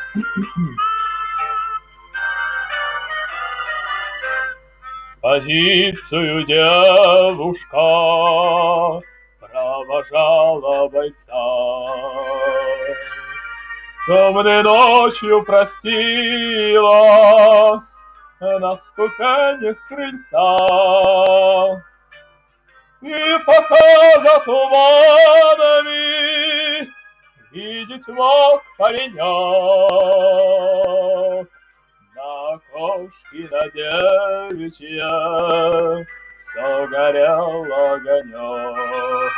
Позицию девушка провожала бойца. Темной ночью простилась на ступенях крыльца. И пока за туманами видеть мог паренек, на окошке на девичье все горел огонек.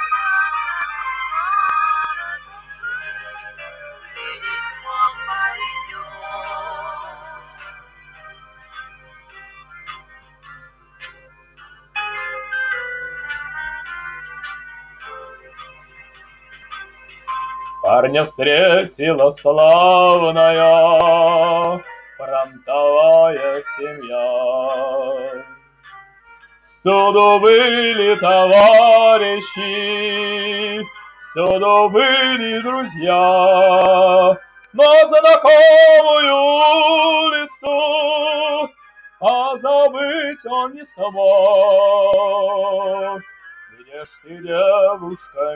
Парня встретила славная фронтовая семья. Всюду были товарищи, всюду были друзья. На знакомую улицу забыть он не смог. Где ж ты, девушка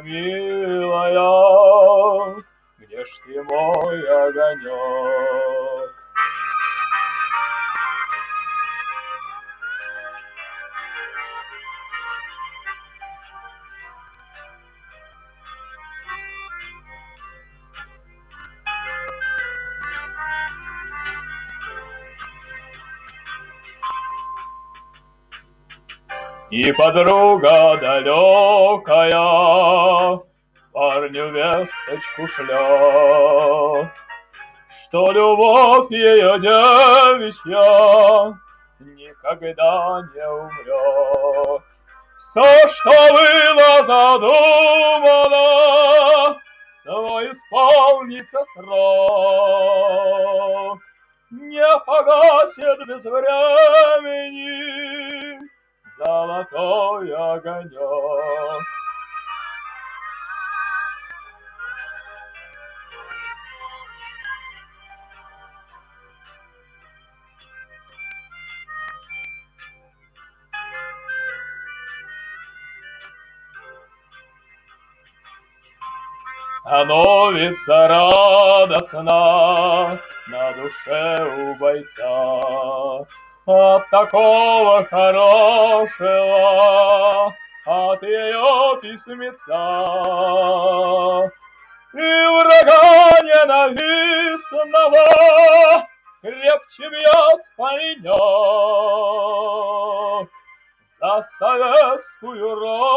милая, где ж ты, мой огонек? И подруга далекая парню весточку шлет, что любовь ее девичья никогда не умрет. Все, что было задумано, свой исполнится срок, не погасит без времени золотой огонек. Становится радостно на душе у бойца от такого хорошего, от ее письмеца. И врага ненавистного крепче бьет паренек за советскую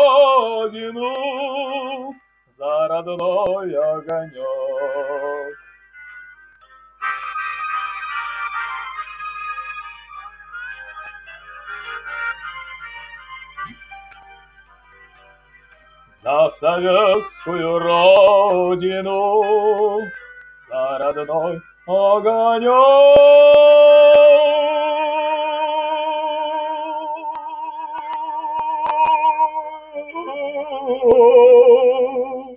родину, за родной огонек. За советскую родину, за родной огонек.